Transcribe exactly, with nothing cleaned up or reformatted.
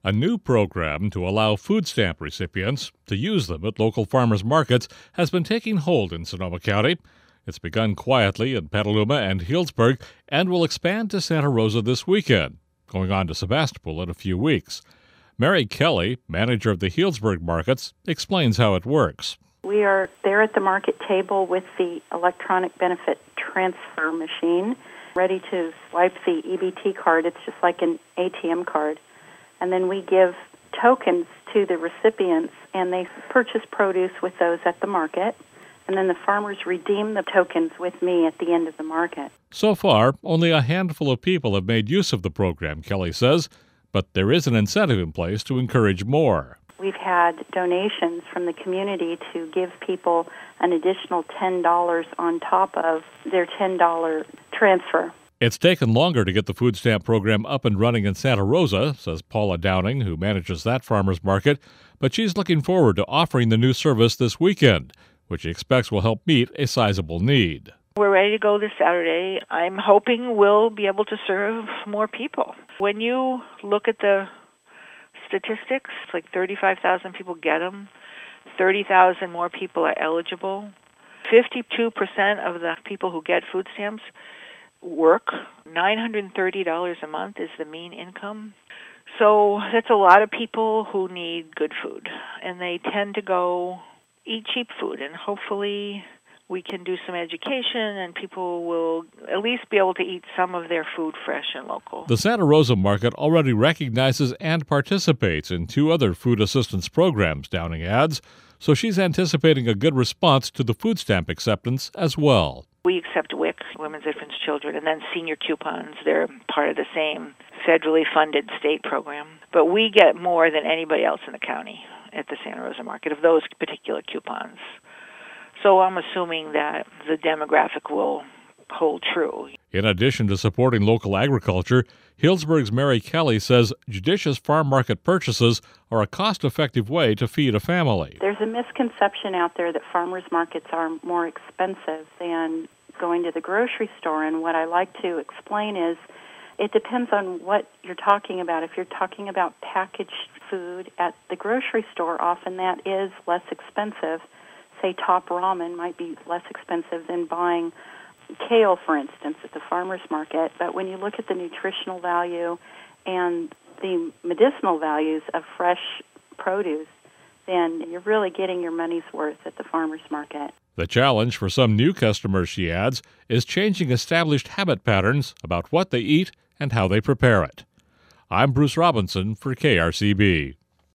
A new program to allow food stamp recipients to use them at local farmers markets has been taking hold in Sonoma County. It's begun quietly in Petaluma and Healdsburg and will expand to Santa Rosa this weekend, going on to Sebastopol in a few weeks. Mary Kelly, manager of the Healdsburg markets, explains how it works. We are there at the market table with the electronic benefit transfer machine, ready to swipe the E B T card. It's just like an A T M card. And then we give tokens to the recipients, and they purchase produce with those at the market. And then the farmers redeem the tokens with me at the end of the market. So far, only a handful of people have made use of the program, Kelly says, but there is an incentive in place to encourage more. We've had donations from the community to give people an additional ten dollars on top of their ten dollars transfer. It's taken longer to get the food stamp program up and running in Santa Rosa, says Paula Downing, who manages that farmer's market, but she's looking forward to offering the new service this weekend, which she expects will help meet a sizable need. We're ready to go this Saturday. I'm hoping we'll be able to serve more people. When you look at the statistics, like thirty-five thousand people get them, thirty thousand more people are eligible, fifty-two percent of the people who get food stamps work. nine hundred thirty dollars a month is the mean income. So that's a lot of people who need good food, and they tend to go eat cheap food, and hopefully we can do some education and people will at least be able to eat some of their food fresh and local. The Santa Rosa market already recognizes and participates in two other food assistance programs, Downing adds, so she's anticipating a good response to the food stamp acceptance as well. We accept W I C, Women's Infants Children, and then senior coupons. They're part of the same federally funded state program. But we get more than anybody else in the county at the Santa Rosa market of those particular coupons. So I'm assuming that the demographic will hold true. In addition to supporting local agriculture, Healdsburg's Mary Kelly says judicious farm market purchases are a cost-effective way to feed a family. There's a misconception out there that farmers markets are more expensive than going to the grocery store, and what I like to explain is it depends on what you're talking about. If you're talking about packaged food at the grocery store, often that is less expensive. Say Top Ramen might be less expensive than buying kale, for instance, at the farmer's market. But when you look at the nutritional value and the medicinal values of fresh produce, then you're really getting your money's worth at the farmer's market. The challenge for some new customers, she adds, is changing established habit patterns about what they eat and how they prepare it. I'm Bruce Robinson for K R C B.